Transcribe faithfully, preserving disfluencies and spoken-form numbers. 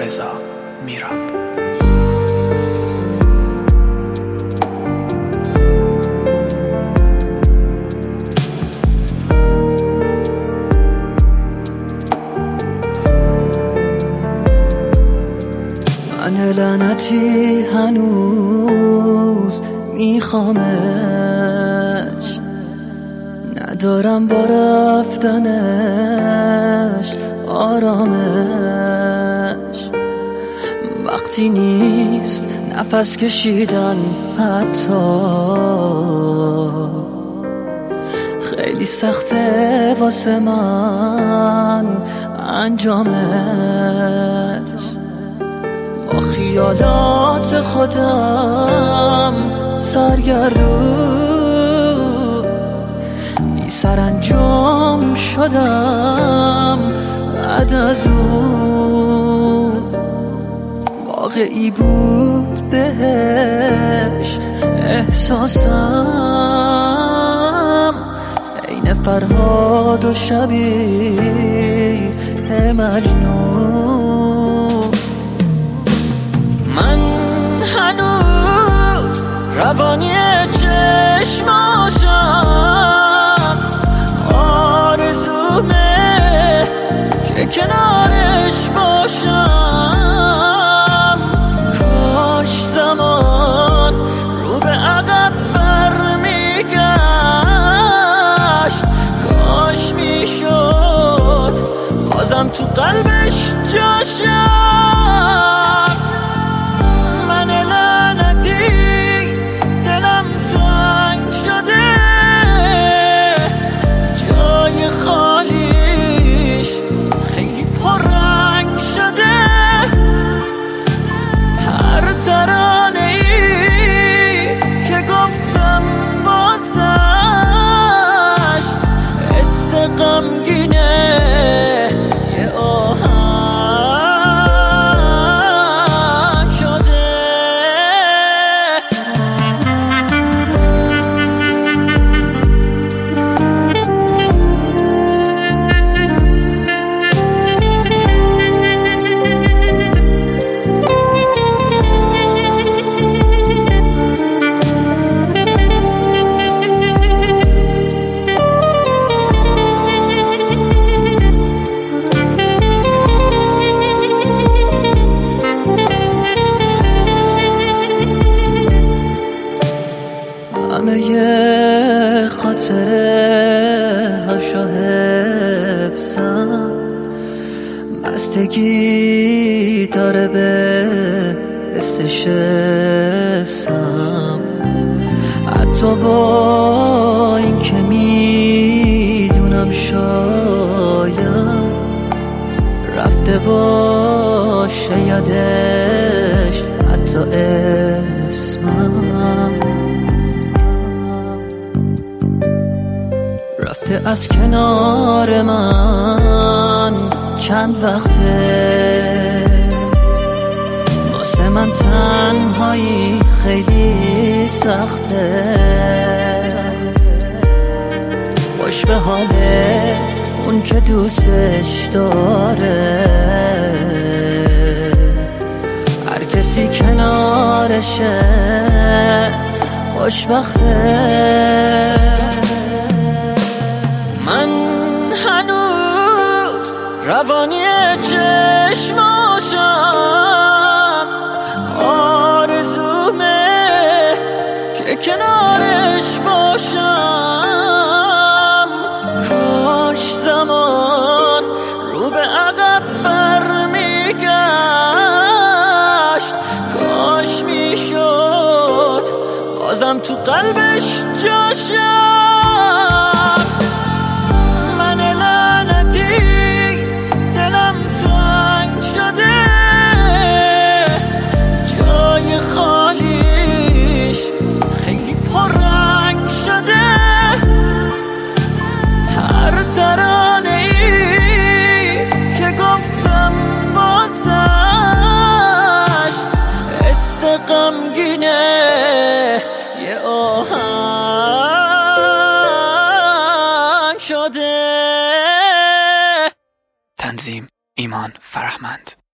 رضا میراب. من لعنتی هنوز میخوامش، ندارم با رفتنش آرامش. وقتی نیست نفس کشیدن حتی خیلی سخته واسه من انجامش. با خیالات خودم سرگردون بی سرانجام شدم. بعد از اون واقعی بود بهش احساسم، عین فرهاد و شبیه مجنون. من هنوز روانی چشماشم، آرزومه که کنارش باشم. کاش زمان رو به عقب برمیگشت، کاش میشد بازم تو قلبش جاشم. من لعنتی دلم تنگ شده، جای خالیش خیلی پررنگ شده. هر ترانه ای که گفتم بازش حس غمگینه یه آهنگ شده. همه یه خاطره هاشو حفظم، بستگی داره به استشفم. حتی با این که میدونم شاید رفته باشه یادش حتی اسمم، رفته از کنار من چند وقته. واسه من تنهایی خیلی سخته. خوش به حاله اون که دوستش داره، هر کسی کنارشه خوشبخته. من هنوز روانی چشماشم، آرزومه که کنارش باشم. کاش زمان رو به عقب برمیگشت، کاش میشد بازم تو قلبش جاشم. من لعنتی دلم تنگ شده، جای خالیش خیلی پررنگ شده. هر ترانه ای که گفتم بازش حس غمگینه یه آهنگ شده. تنظیم ایمان فرهمند.